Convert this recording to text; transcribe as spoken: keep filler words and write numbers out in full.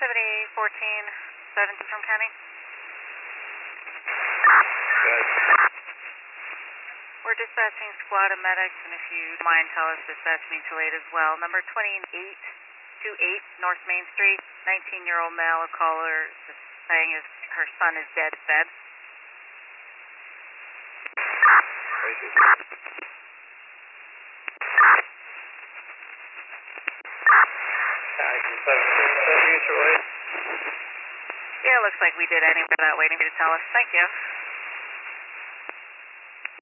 seventy fourteen, seven from County. Good. We're dispatching squad of medics, and if you mind, tell us dispatch mutual aid as well. Number twenty-eight twenty-eight North Main Street, nineteen-year-old male, a caller is saying his, her son is dead fed. Crazy. Yeah, it looks like we did anyway without waiting for you to tell us. Thank you.